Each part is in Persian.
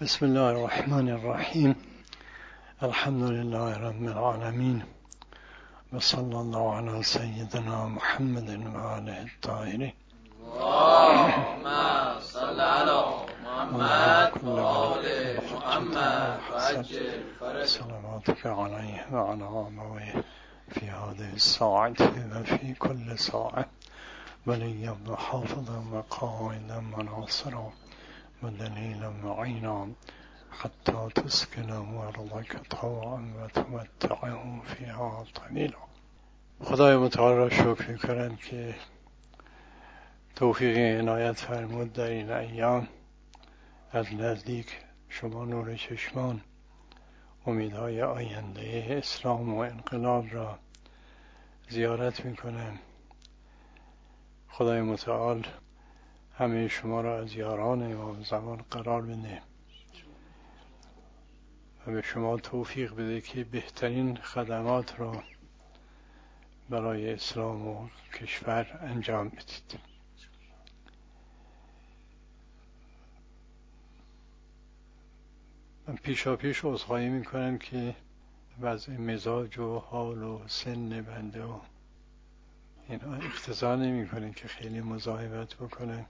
بسم الله الرحمن الرحیم. الحمد لله رب العالمین و صلی الله علی سیدنا محمد و آله الطاهرین. اللهم صل علی محمد و آل محمد و عجل فرجه. صلواتك علیه و علی آبائه فی هذه الساعة و فی کل ساعة ولیا و حافظا و قائدا و ناصرا و دلیلا و عینا حتی تسکن ارضک طوعا و تمتعه فیها طویلا. خدای متعال را شکر می‌کنم که توفیق عنایت فرمود در این ایام از نزدیک شما نور چشمان امیدهای آینده اسلام و انقلاب را زیارت می‌کنم. خدای متعال همه شما را از یاران امام زمان قرار بده و به شما توفیق بده که بهترین خدمات را برای اسلام و کشور انجام بدید. من پیشاپیش عذرخواهی میکنم که وضع مزاج و حال و سن بنده و اینا اقتضا نمیکنه که خیلی مزاحمت بکنم،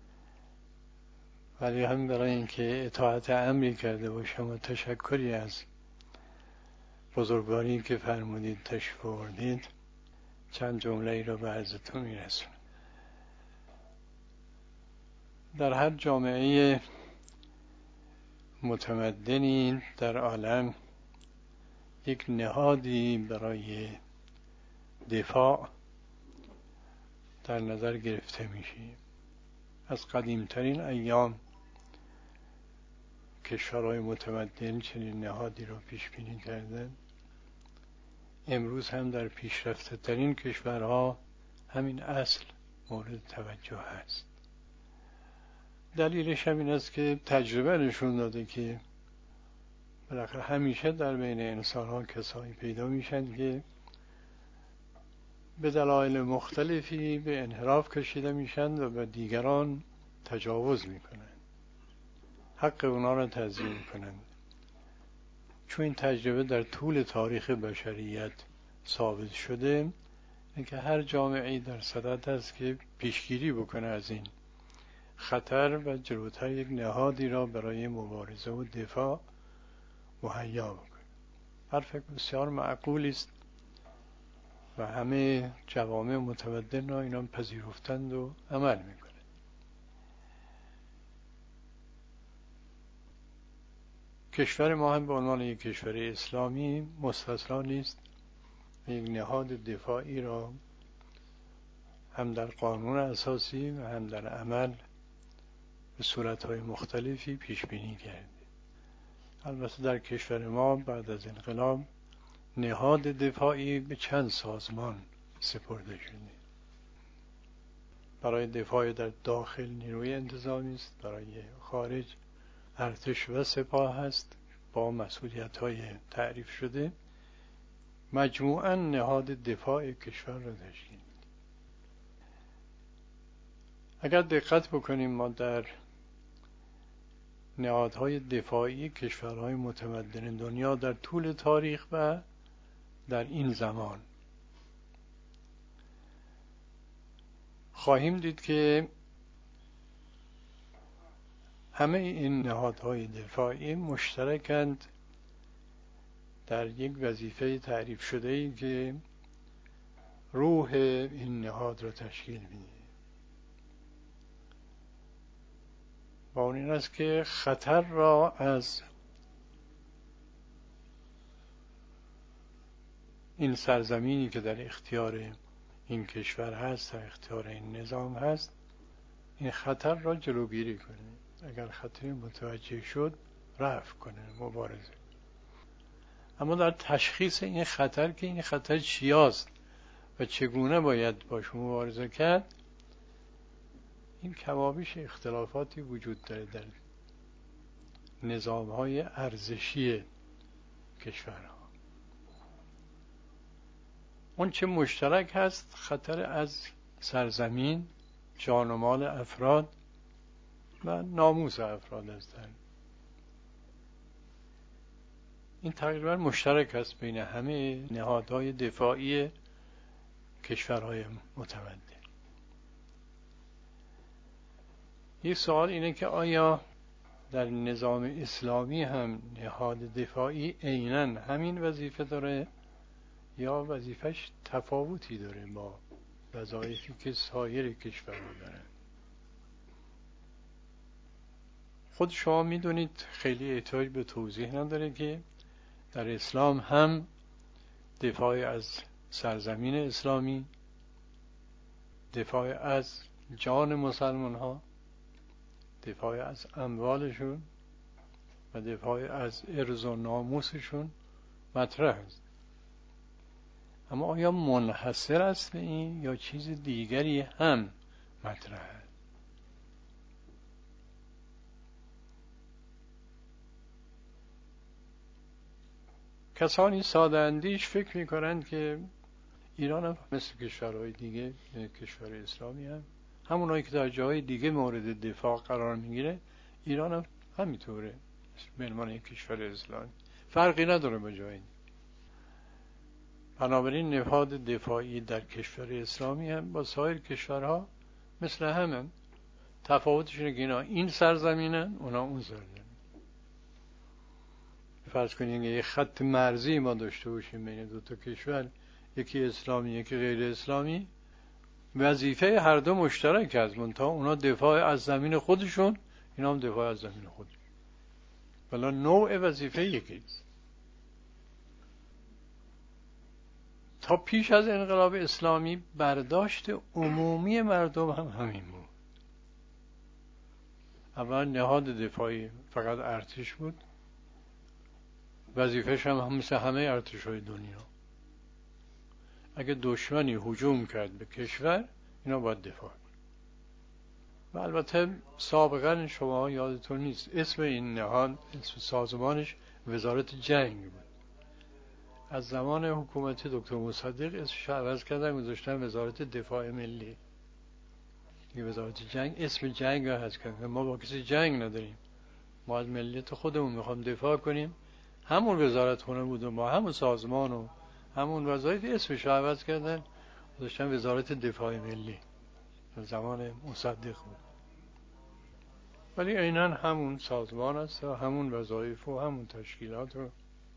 ولی هم برای اینکه اطاعت امری کرده باشم و تشکری از بزرگواری که فرمودید تشریف آوردید چند جمله ای را به عرضتون میرسونم. در هر جامعه متمدنی در عالم یک نهادی برای دفاع در نظر گرفته میشه. از قدیمترین ایام کشورهای متمدن چنین نهادی را پیش بینی کردند. امروز هم در پیشرفته ترین کشورها همین اصل مورد توجه است. دلیلش هم این است که تجربه نشون داده که بالاخره همیشه در بین انسان‌ها کسانی پیدا میشن که به دلایل مختلفی به انحراف کشیده میشن و به دیگران تجاوز میکنن، حق اونا را تضییع میکنن. چون این تجربه در طول تاریخ بشریت ثابت شده اینکه هر جامعه‌ای در صدد است که پیشگیری بکنه از این خطر و جلوتر یک نهادی را برای مبارزه و دفاع مهیا بکنه. حرف بسیار معقولی است و همه جوامع متمدن را اینا پذیرفتند و عمل میکنند. کشور ما هم به عنوان یک کشور اسلامی مستثنا نیست. یک نهاد دفاعی را هم در قانون اساسی و هم در عمل به صورت‌های مختلفی پیش بینی کرده. البته در کشور ما بعد از انقلاب نهاد دفاعی به چند سازمان سپرده شده. برای دفاع در داخل نیروی انتظامی است، برای خارج ارتش و سپاه است با مسئولیت‌های تعریف شده. مجموعاً نهاد دفاع کشور را تشکیل می‌دهد. اگر دقت بکنیم ما در نهادهای دفاعی کشورهای متمدن دنیا در طول تاریخ و در این زمان خواهیم دید که همه این نهادهای دفاعی مشترکند در یک وظیفه تعریف شده‌ای که روح این نهاد را تشکیل میده. و اون این است که خطر را از این سرزمینی که در اختیار این کشور هست، در اختیار این نظام هست، این خطر را جلوگیری کنه. اگر خطری متوجه شد رفع کنه، مبارزه. اما در تشخیص این خطر که این خطر چیاست و چگونه باید باش مبارزه کرد، این کمابیش اختلافاتی وجود داره در نظام‌های ارزشی کشورها. اون چه مشترک هست خطر از سرزمین، جان و مال افراد و ناموس افراد هستند. این تقریبا مشترک است بین همه نهادهای دفاعی کشورهای متمدن. یک سوال اینه که آیا در نظام اسلامی هم نهاد دفاعی عیناً همین وظیفه داره یا وظیفش تفاوتی داره با وظایفی که سایر کشورها دارن؟ خود شما میدونید، خیلی احتیاج به توضیح نداره که در اسلام هم دفاع از سرزمین اسلامی، دفاع از جان مسلمان ها، دفاع از اموالشون و دفاع از عرض و ناموسشون مطرح است. اما آیا منحصر است به این یا چیز دیگری هم مطرح است؟ کسانی ساده اندیش فکر می‌کنند که ایران هم مثل کشورهای دیگه، کشور اسلامی هم همونایی که در جای دیگه مورد دفاع قرار میگیره، ایران هم همینطوره به عنوان یک کشور اسلامی، فرقی نداره با جای دیگه. بنابراین نهاد دفاعی در کشور اسلامی هم با سایر کشورها مثل همه. تفاوتش اینه که اینا این سرزمینن، اونا اون سرزمین. فرض کنید یک خط مرزی ما داشته باشیم بین دو تا کشور، یکی اسلامی یکی غیر اسلامی، وظیفه هر دو مشترک است، منتها اونا دفاع از زمین خودشون، اینا هم دفاع از زمین خودشون، ولی نوع وظیفه یکیست. تا پیش از انقلاب اسلامی برداشت عمومی مردم هم همین بود. اول نهاد دفاعی فقط ارتش بود، وظیفه‌ش هم مثل همه ارتش‌های دنیا، اگه دشمنی هجوم کرد به کشور، اینا باید دفاع کنن. و البته سابقا شما یادتون نیست اسم این نهاد، اسم سازمانش وزارت جنگ بود. از زمان حکومت دکتر مصدق اسمش عوض کردن، گذاشتن وزارت دفاع ملی. دیگه وزارت جنگ اسم جنگ رو حذف کردن. ما با کسی جنگ نداریم، ما از ملیت خودمون میخوام دفاع کنیم. همون وزارت خونه بود و ما همون سازمان و همون وظایف، اسمش رو عوض کردن، گذاشتن وزارت دفاع ملی. از زمان مصدق بود، ولی عیناً همون سازمان است و همون وظایف و همون تشکیلات رو.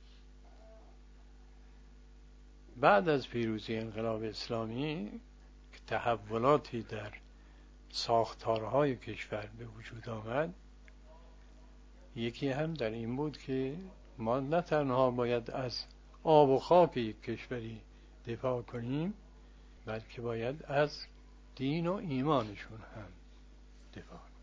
بعد از پیروزی انقلاب اسلامی که تحولاتی در ساختارهای کشور به وجود آمد، یکی هم در این بود که ما نه تنها باید از آب و خاک یک کشوری دفاع کنیم، بلکه باید از دین و ایمانشون هم دفاع کنیم.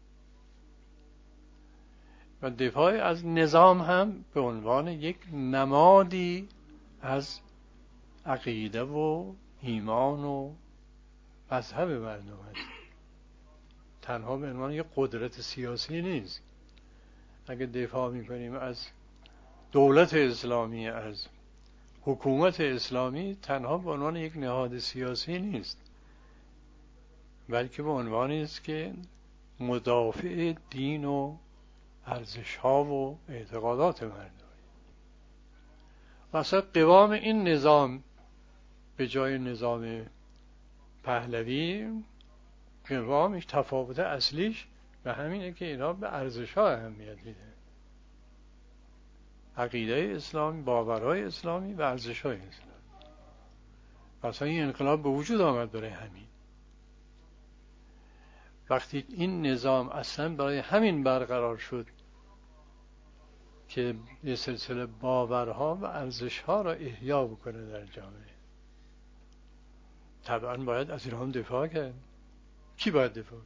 و دفاع از نظام هم به عنوان یک نمادی از عقیده و ایمان و مذهب مردم است، تنها به عنوان یک قدرت سیاسی نیست. اگه دفاع میکنیم از دولت اسلامی، از حکومت اسلامی، تنها به عنوان یک نهاد سیاسی نیست، بلکه به عنوانی است که مدافع دین و ارزش‌ها و اعتقادات مردم. مثلا قوام این نظام به جای نظام پهلوی، قوامش تفاوت اصلیش به همینه که اینا به ارزش‌ها اهمیت میده، عقیده اسلامی، باورهای اسلامی و ارزش‌های اسلامی. مثلا این انقلاب به وجود آمد برای همین. وقتی این نظام اصلا برای همین برقرار شد که یه سلسله باورها و ارزش‌ها را احیا بکنه در جامعه، طبعا باید از اینها دفاع کرد. کی باید دفاع؟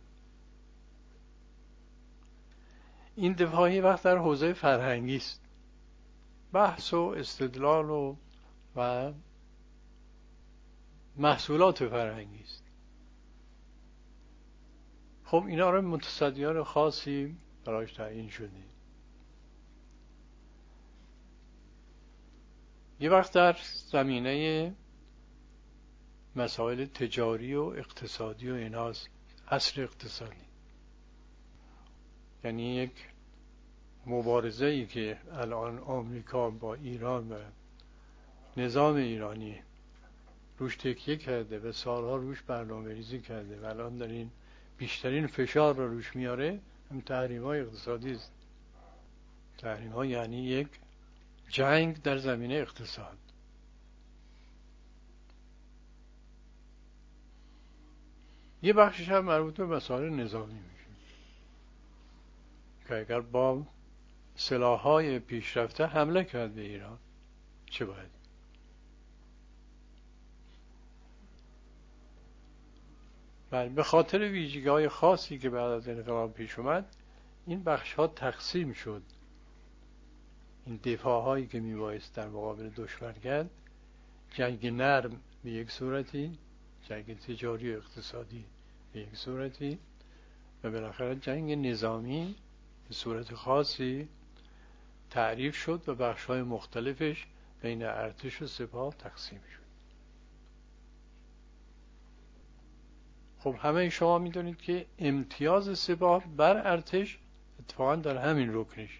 این دفاعی وقت در حوزه فرهنگی است، بحث و استدلال و محصولات فرهنگی است. خب اینا رو متصدیان خاصی براش تعیین شده. یه وقت در زمینه مسائل تجاری و اقتصادی و ایناست، عصر اقتصادی، یعنی یک مبارزه‌ای که الان آمریکا با ایران و نظام ایرانی روش تکیه کرده و سالها روش برنامه‌ریزی کرده و الان در این بیشترین فشار رو روش میاره، هم تحریم‌های اقتصادی است. تحریم‌ها یعنی یک جنگ در زمینه اقتصاد. یه بخشش هم مربوط به مسائل نظامی میشه که اگر با سلاح‌های پیشرفته حمله کرد به ایران چه باید؟ بله، به خاطر ویژگی‌های خاصی که بعد از انقلاب پیش اومد این بخش‌ها تقسیم شد. این دفاع‌هایی که میبایست در مقابل دشمن کرد، جنگ نرم به یک صورتی، جنگ تجاری و اقتصادی به یک صورتی و بالاخره جنگ نظامی به صورت خاصی تعریف شد و بخش‌های مختلفش بین ارتش و سپاه تقسیم شد. خب همه شما میدونید که امتیاز سپاه بر ارتش اتفاقا در همین رکنشه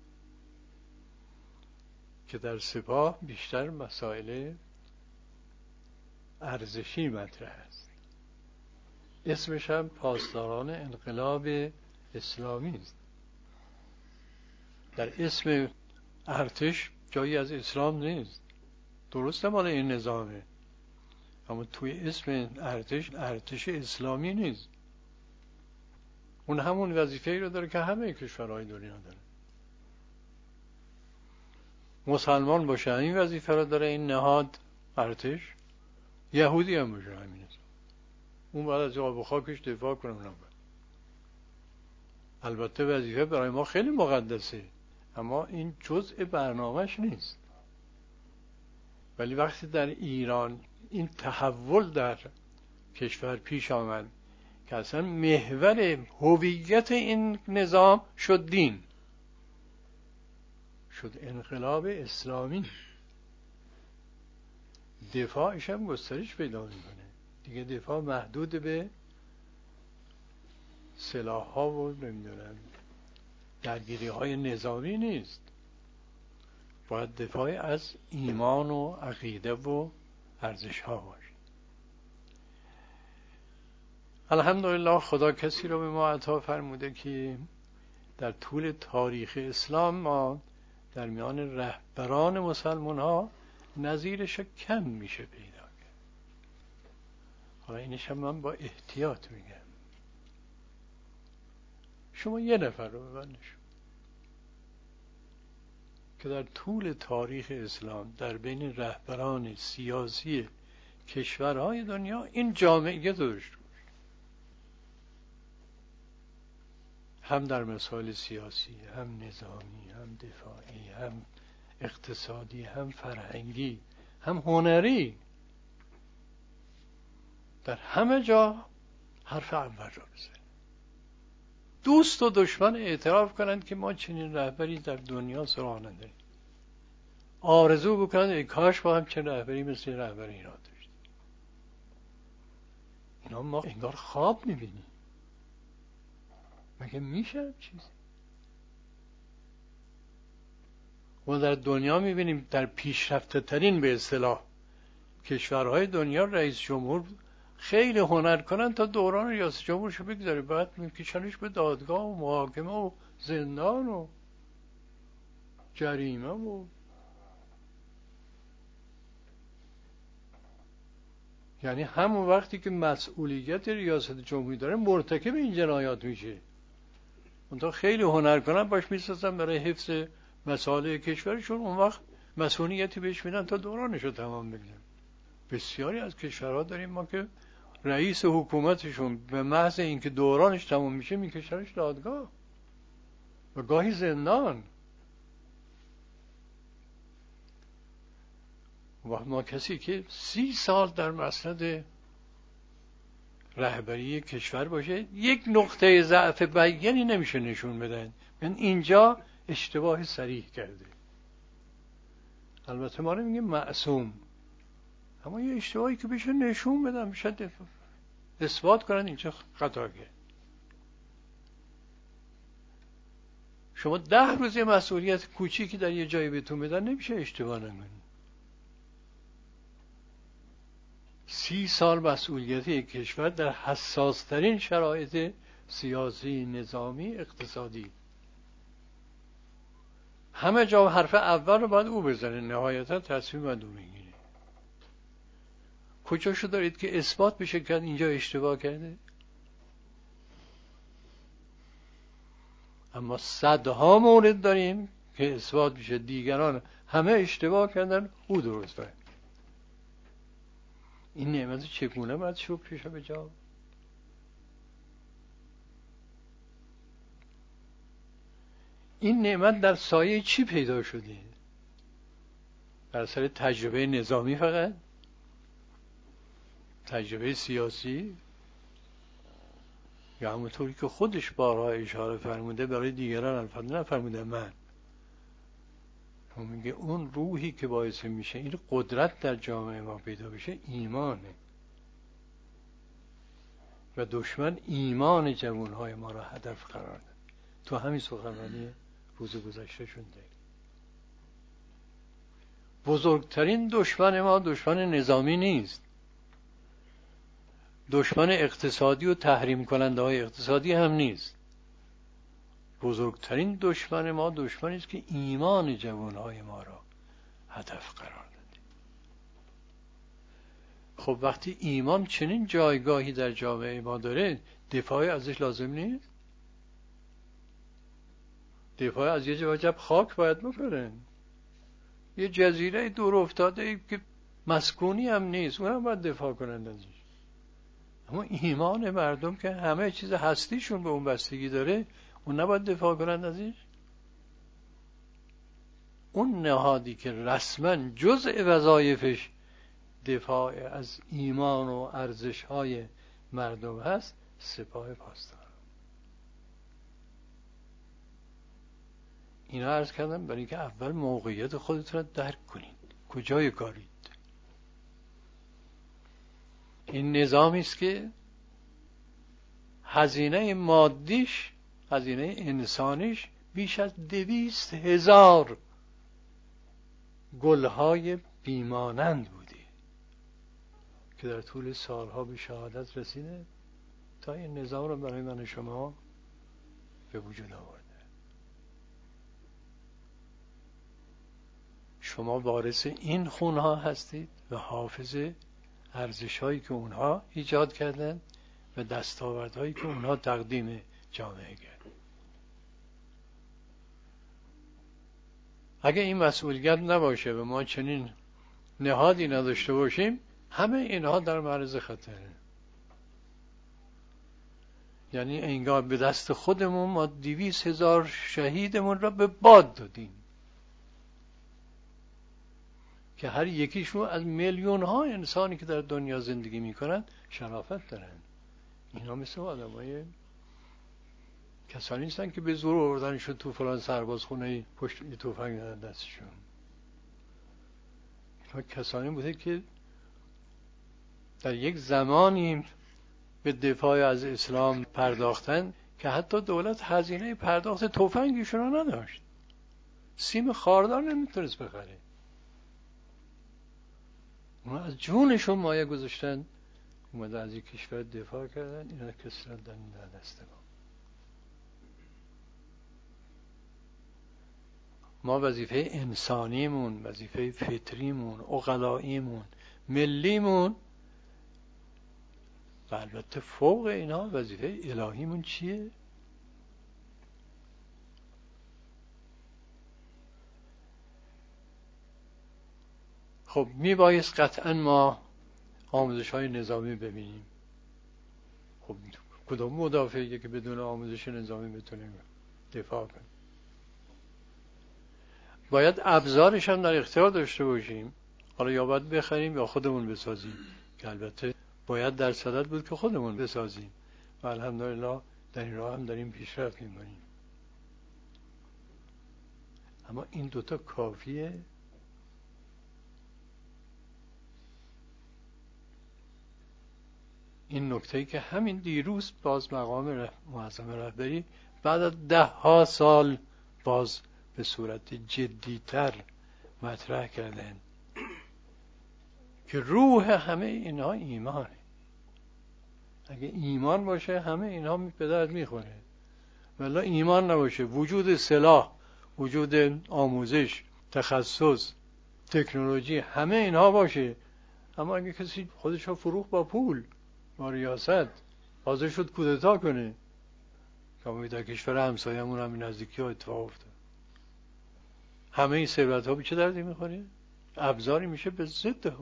که در سپاه بیشتر مسائل ارزشی مطرح است. اسمش هم پاسداران انقلاب اسلامی است. در اسم ارتش جایی از اسلام نیست. درسته مال این نظامه، اما توی اسم ارتش اسلامی نیست. اون همون وظیفه‌ای رو داره که همه کشورهای دنیا داره. مسلمان باشه این وظیفه رو داره، این نهاد ارتش. یهودی هم باشه همین است. اون باید از آب و خاکش دفاع کنه. البته وظیفه برای ما خیلی مقدسه، اما این جزء برنامهش نیست. ولی وقتی در ایران این تحول در کشور پیش آمد که اصلا محور هویت این نظام شد دین، شد انقلاب اسلامی، دفاعش هم گسترش پیدا میکنه دیگه. دفاع محدود به سلاح ها و نمیدونم درگیری های نظامی نیست، باید دفاع از ایمان و عقیده و ارزش ها باشه. الحمدلله خدا کسی رو به ما عطا فرموده که در طول تاریخ اسلام ما در میان رهبران مسلمان ها نظیرش کم میشه پیدا کرد. حالا اینش هم من با احتیاط میگم. شما یه نفر رو ببینش که در طول تاریخ اسلام در بین رهبران سیاسی کشورهای دنیا این جامعیت داشته باشه، هم در مسائل سیاسی، هم نظامی، هم دفاعی، هم اقتصادی، هم فرهنگی، هم هنری، در همه جا حرف اول را بزنه. دوست و دشمن اعتراف کنند که ما چنین رهبری در دنیا سراغ نداریم. آرزو بکنند ای کاش ما هم چنین رهبری مثل رهبر ایران داشتیم. اینا ما انگار خواب میبینیم. مگه میشه چیزی؟ ما در دنیا میبینیم در پیشرفته ترین به اصطلاح کشورهای دنیا رئیس جمهور خیلی هنر کنن تا دوران ریاست جمهورشو بگذاره، بعد میکشنش به دادگاه و محاکمه و زندان و جریمه و یعنی همون وقتی که مسئولیت ریاست جمهوری داره مرتکب این جنایات میشه. اونتا خیلی هنر کنن باش میسازن برای حفظ مسائل کشورشون، اون وقت مسئولیتی بهش میدن تا دورانشو تمام بگیرن. بسیاری از کشورها داریم ما که رئیس حکومتشون به محض اینکه دورانش تمام میشه میکشنش دادگاه و گاهی زندان. و ما کسی که 30 سال در مسند رهبری کشور باشه یک نقطه ضعف بیانی نمیشه نشون بدن، من اینجا اشتباه صریح کرده. البته ما نمیگیم معصوم، اما یه اشتباهی که بشه نشون بدن، بشه اثبات کنن اینجا خطا کرد. شما 10 روز یه مسئولیت کوچیکی در یه جایی بهتون بدن نمیشه اشتباه نکنید. 30 سال مسئولیت یک کشور در حساس ترین شرایط سیاسی، نظامی، اقتصادی، همه جا حرف اول رو باید او بزنه، نهایتا تصمیم باید او بگیره. کجاشو دارید که اثبات بشه که اینجا اشتباه کرده؟ اما صدها مورد داریم که اثبات بشه دیگران همه اشتباه کردن، او درست فهمید. این نعمت چگونه باید شکرش به جا؟ این نعمت در سایه چی پیدا شده؟ در اثر تجربه نظامی فقط؟ تجربه سیاسی؟ یا همونطوری که خودش بارها اشاره فرموده برای دیگران البته نفرموده من. میگه اون روحی که باعث میشه این قدرت در جامعه ما پیدا بشه ایمانه و دشمن ایمان جوانهای ما را هدف قرار داد. تو همین سخنرانی روز گذشته شده بزرگترین دشمن ما دشمن نظامی نیست، دشمن اقتصادی و تحریم کننده های اقتصادی هم نیست. بزرگترین دشمن ما دشمنی است که ایمان جوانهای ما را هدف قرار داده. خب وقتی ایمان چنین جایگاهی در جامعه ما داره، دفاع ازش لازم نیست؟ دفاع از یه وجب خاک باید بکنن، یه جزیره دور افتاده که مسکونی هم نیست اونم باید دفاع کنن ازش. اما ایمان مردم که همه چیز هستیشون به اون بستگی داره، اون نباید دفاع کنن ازش؟ اون نهادی که رسما جزء وظایفش دفاع از ایمان و ارزش‌های مردم هست، سپاه پاسداران. اینا عرض کردم برای اینکه اول موقعیت خودتون رو درک کنید، کجای کارید. این نظامی است که هزینه مادیش، هزینه انسانیش بیش از 200,000 گلهای بیمانند بوده که در طول سالها به شهادت رسیده تا این نظام رو برای من و شما به وجود آورده. شما وارث این خونها هستید و حافظ ارزش‌هایی که اونها ایجاد کردن و دستاوردهایی که اونها تقدیم جامعه کردن. اگه این مسئولیت نباشه و ما چنین نهادی نداشته باشیم، همه اینها در معرض خطره. یعنی انگار به دست خودمون ما 200,000 شهیدمون را به باد دادیم که هر یکیشون از میلیون ها انسانی که در دنیا زندگی میکنن شرافت دارن. اینا مثل آدمای کسانی نیستن که به زور آوردنشون تو فلان سربازخونه پشت تفنگ دادن دستشون. اینا کسانی بوده که در یک زمانی به دفاع از اسلام پرداختن که حتی دولت هزینه پرداخت تفنگشون رو نداشت، سیم خاردار نمیتونست بخره. اونا از جونشون مایه گذاشتن اومده از یک کشور دفاع کردن، اینا کسی را در دست ما وظیفه انسانیمون، وظیفه فطریمون، عقلاییمون، ملیمون و البته فوق اینا وظیفه الهیمون چیه؟ خب میبایست قطعا ما آموزش های نظامی ببینیم. خب کدوم مدافعیه که بدون آموزش نظامی بتونیم دفاع کنیم؟ باید ابزارش هم در اختیار داشته باشیم. حالا یا باید بخریم یا خودمون بسازیم، که البته باید در صدد بود که خودمون بسازیم و الحمدلله در این راه هم داریم پیشرفت می‌کنیم. اما این دوتا کافیه؟ این نکته‌ای که همین دیروز باز مقام معظم رهبری بعد از 10 سال باز به صورت جدیتر مطرح کردن که روح همه اینها ایمانه. اگه ایمان باشه همه اینها به درد میخوره، ولی ایمان نباشه، وجود سلاح، وجود آموزش، تخصص، تکنولوژی، همه اینها باشه، اما اگه کسی خودش رو فروخت با پول، با ریاست، حاضر شد کودتا کنه، که در کشور همسایه‌مون هم نزدیکی ها اتفاق افتاد، همه این ثروت ها به چه دردی میخوره؟ ابزاری میشه به ضد هم.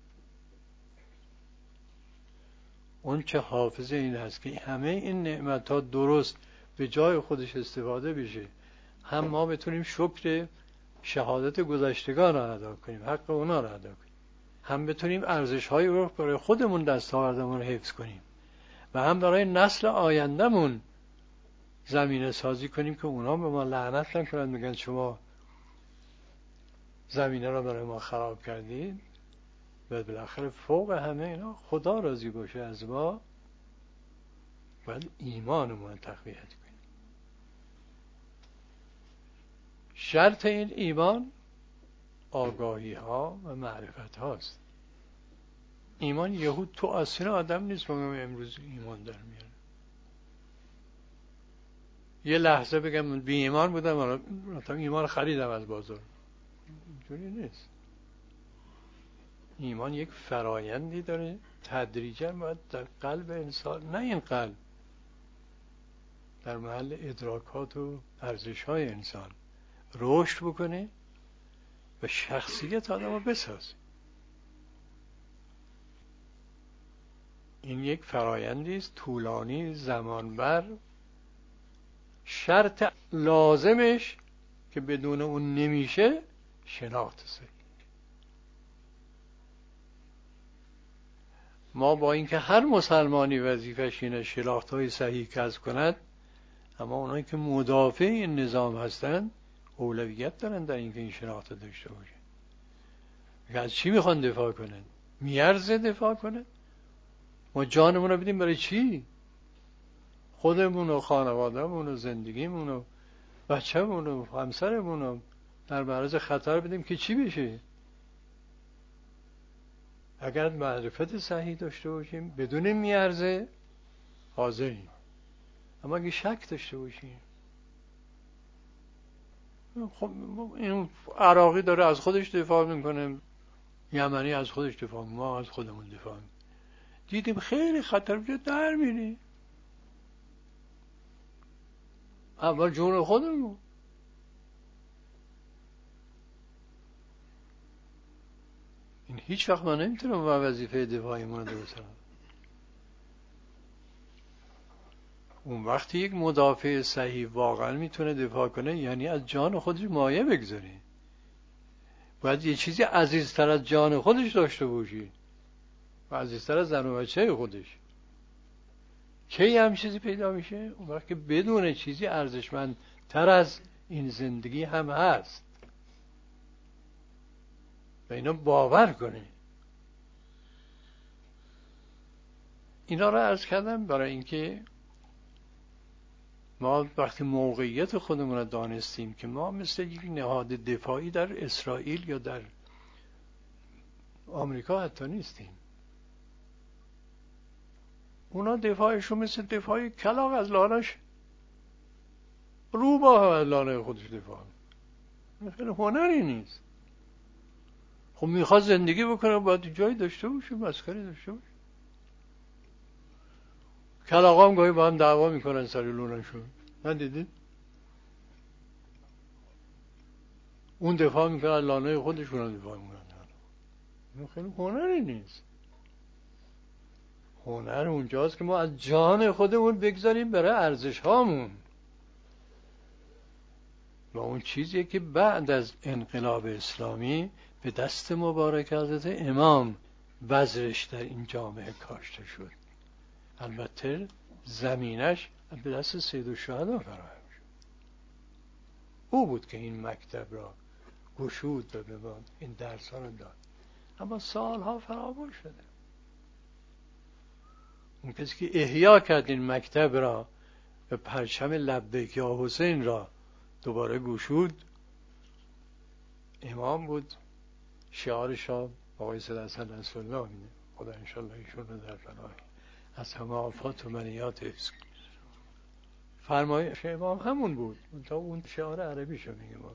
اون چه حافظه این هست که همه این نعمت ها درست به جای خودش استفاده بشه، هم ما بتونیم شکر شهادت گذشتگان را ادا کنیم، حق اونا را ادا کنیم، هم بتونیم ارزش های رو برای خودمون دستاوردمون حفظ کنیم و هم برای نسل آیندهمون زمینه سازی کنیم که اونا به ما لعنت نکنن، میگن شما زمینه را برای ما خراب کردید. و بالاخره فوق همه اینا خدا راضی باشه از ما، باید ایمانمون تقویت کنیم. شرط این ایمان آگاهی ها و معرفت هاست. ایمان یهود تو آستین آدم نیست. ما امروز ایمان در میاره، یه لحظه بگم من بی ایمان بودم، مثلا ایمان خریدم از بازار، اینجوری نیست. ایمان یک فرایندی داره، تدریجا باید در قلب انسان، نه این قلب، در محل ادراکات و ارزش‌های انسان رشد بکنه و شخصیت آدم رو بسازه. این یک فرایندی است طولانی، زمانبر. شرط لازمش که بدون اون نمیشه شناخت صحیح. ما با اینکه هر مسلمانی وظیفه‌ش اینه شناخت‌های صحیح کسب کند، اما اونایی که مدافع این نظام هستند اولویت دارن در اینکه این شناخت داشته باشه. از چی میخوان دفاع کنن؟ میارزه دفاع کنن؟ ما جانمون رو بدیم برای چی؟ خودمون و خانواده‌مون و زندگیمون و بچه‌مون و همسرمون رو در معرض خطر بدیم که چی بشه؟ اگر معرفت صحیح داشته باشیم بدون میارزه حاضریم، اما اگه شک داشته باشیم، خب این عراقی داره از خودش دفاع میکنه، یمنی از خودش دفاع میکنه، ما از خودمون دفاع میکنه، دیدیم خیلی خطر بجد در میری، اول جون خودمون. این هیچ وقت من نمیتونم با وظیفه دفاعی ما درست کنم. اون وقتی یک مدافع صحیح واقعا میتونه دفاع کنه، یعنی از جان خودش مایه بگذاره. باید یه چیزی عزیزتر از جان خودش داشته باشی و عزیزتر از زن و بچه خودش. کی هم چیزی پیدا میشه؟ اون وقت که بدون چیزی ارزشمندتر از این زندگی هم هست و اینا باور کنه. اینا را عرض کردم برای اینکه ما وقتی موقعیت خودمون را دانستیم که ما مثل یک نهاد دفاعی در اسرائیل یا در آمریکا حتی نیستیم. اونا دفاعشون مثل دفاع کلاغ از لانش، روباه از لانه خودش دفاع، خیلی هنری نیست. خب میخواد زندگی بکنه باید جایی داشته باشه، مسکری داشته باشه. کلاغ هم گاهی با هم دعوا میکنن سر لونشون، ندیدید؟ اون دفاع میکنه از لانه خودشون دفاع میکنن. خیلی هنری نیست. هنر اونجاست که ما از جان خودمون بگذاریم برای ارزش هامون و اون چیزیه که بعد از انقلاب اسلامی به دست مبارک حضرت امام بذرش در این جامعه کاشته شد. البته زمینش به دست سید الشهدا فراهم شد. او بود که این مکتب را گشود و به ما این درس ها را داد، اما سالها فراموش شده. اون کسی که احیا کرد این مکتب را و پرچم لبیک یا حسین را دوباره گشود. امام بود، شعارش را آقای سید حسن نصرالله میده، خدا انشالله ایشون رو در فنای از همه آفات و منیات حفظ کنه. فرمایش امام همون بود، تا اون شعار عربی شو میگه ما.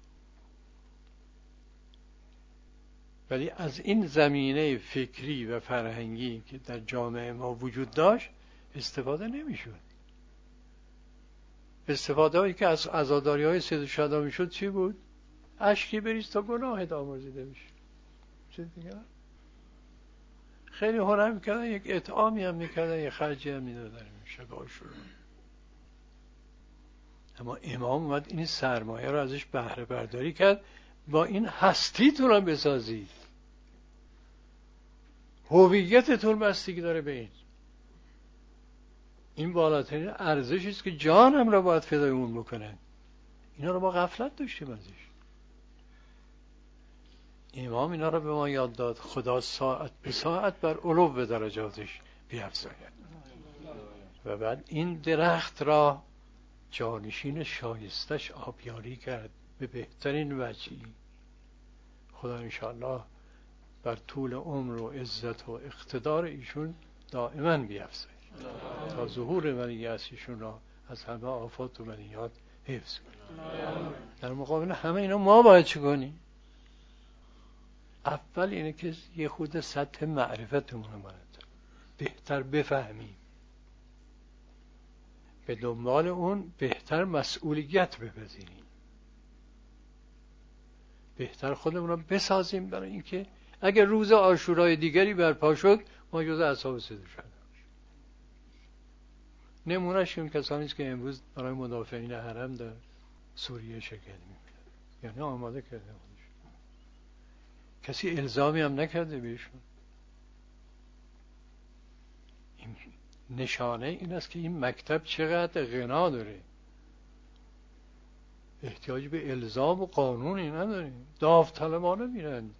ولی از این زمینه فکری و فرهنگی که در جامعه ما وجود داشت استفاده نمیشد. استفاده هایی که از عزاداری های سید الشهدا میشد چی بود؟ اشکی بریز تا گناهت آمرزیده بشه. چه دیگه؟ خیلی هنر میکردن، یک اطعامی هم میکردن، یک خرجی هم میدادن شب عاشورا. اما امام اومد این سرمایه رو ازش بهره برداری کرد، با این هستیتون رو بسازید، هویتتون بستگی داره به این بالاترین ارزشی است که جانم را باید فدای اون بکنن. اینا رو ما غفلت داشتیم ازش. امام اینا رو به ما یاد داد. خدا ساعت به ساعت بر علو به درجاتش بیفزاید. و بعد این درخت را جانشین شایستش آبیاری کرد به بهترین وجهی. خدا انشاءالله بر طول عمر و عزت و اقتدار ایشون دائما بیفزاید تا ظهور ولیعصر ایشون را از همه آفات و منیات حفظ کنید. در مقابل همه اینا ما باید چه کنیم؟ اول اینه که یه خود سطح معرفتمون رو باید بهتر بفهمیم، به دنبال اون بهتر مسئولیت بپذیریم، بهتر خودمون رو بسازیم برای اینکه اگر روز عاشورای دیگری برپا شد ما جز اصحاب سید الشهدا. نمونهش این کسانی است که امروز برای مدافعین حرم در سوریه شرکت می‌کنند، یعنی آماده کرده خودش، کسی الزامی هم نکرده بهشون. این نشانه این است که این مکتب چقدر غنا داره، احتیاج به الزام و قانونی نداریم، داوطلبانه میرند.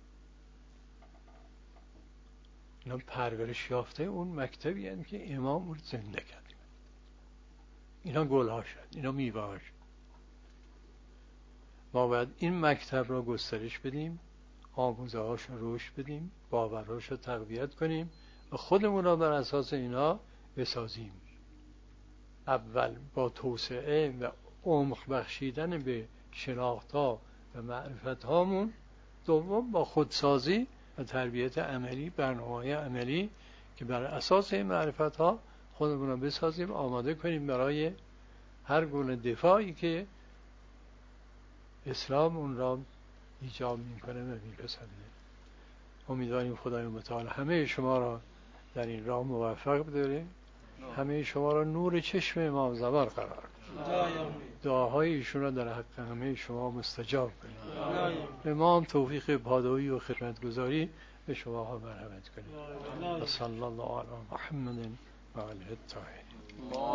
اینا پرورش یافته اون مکتبی هستند که امام رو زنده کرد. اینا گلها شد، اینا میوه شد. ما باید این مکتب را گسترش بدیم، آموزه هاش رو رشد بدیم، باورهاش رو تقویت کنیم و خودمون را بر اساس اینا بسازیم. اول با توسعه و عمق بخشیدن به شناخت‌ها و معرفت‌هامون، دوم با خودسازی و تربیت عملی، برنامه‌های عملی که بر اساس این معرفت‌ها خودمون را بسازیم، آماده کنیم برای هر گونه دفاعی که اسلام اون را ایجاب میکنه و میپسنده. امیدواریم خدای متعال همه شما را در این راه موفق بداره، همه شما را نور چشم امام زمان قرار بده، دعاهای ایشون را در حق همه شما مستجاب کنید. امام توفیق پادویی و خدمتگزاری به شما ها مرحمت کنید. صلی الله علی محمد و علیه الطاهرین.